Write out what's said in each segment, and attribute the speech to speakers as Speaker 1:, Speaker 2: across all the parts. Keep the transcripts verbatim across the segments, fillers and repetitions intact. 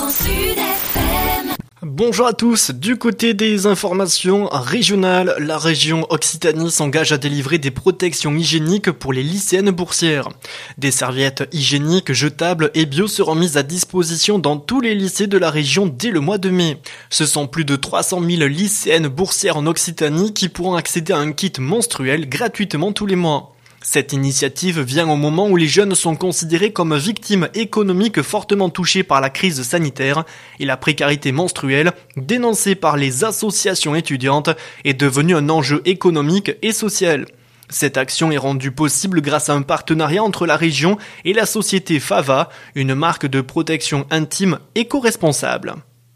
Speaker 1: Sud F M.
Speaker 2: Bonjour à tous, du côté des informations régionales, la région Occitanie s'engage à délivrer des protections hygiéniques pour les lycéennes boursières. Des serviettes hygiéniques, jetables et bio seront mises à disposition dans tous les lycées de la région dès le mois de mai. Ce sont plus de trois cent mille lycéennes boursières en Occitanie qui pourront accéder à un kit menstruel gratuitement tous les mois. Cette initiative vient au moment où les jeunes sont considérés comme victimes économiques fortement touchées par la crise sanitaire et la précarité menstruelle, dénoncée par les associations étudiantes, est devenue un enjeu économique et social. Cette action est rendue possible grâce à un partenariat entre la région et la société Fava, une marque de protection intime éco-responsable.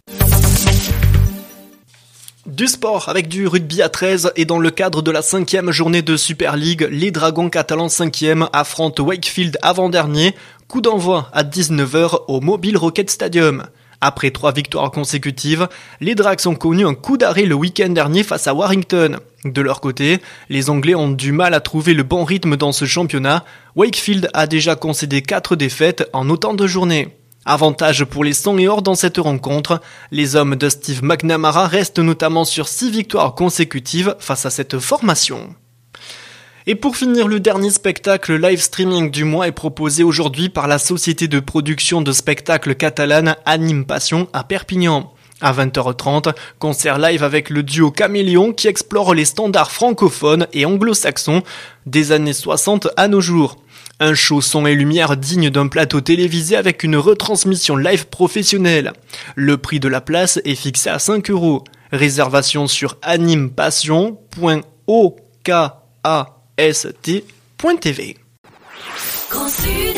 Speaker 2: Du sport avec du rugby à treize et dans le cadre de la cinquième journée de Super League, les Dragons catalans cinquième affrontent Wakefield avant-dernier, coup d'envoi à dix-neuf heures au Mobile Rocket Stadium. Après trois victoires consécutives, les Drags ont connu un coup d'arrêt le week-end dernier face à Warrington. De leur côté, les Anglais ont du mal à trouver le bon rythme dans ce championnat. Wakefield a déjà concédé quatre défaites en autant de journées. Avantage pour les sang et or dans cette rencontre, les hommes de Steve McNamara restent notamment sur six victoires consécutives face à cette formation. Et pour finir, le dernier spectacle live streaming du mois est proposé aujourd'hui par la société de production de spectacles catalane Anime Passion à Perpignan. À vingt heures trente, concert live avec le duo Caméléon qui explore les standards francophones et anglo-saxons des années soixante à nos jours. Un show son et lumière digne d'un plateau télévisé avec une retransmission live professionnelle. Le prix de la place est fixé à cinq euros. Réservation sur animepassion point o k a s t point t v.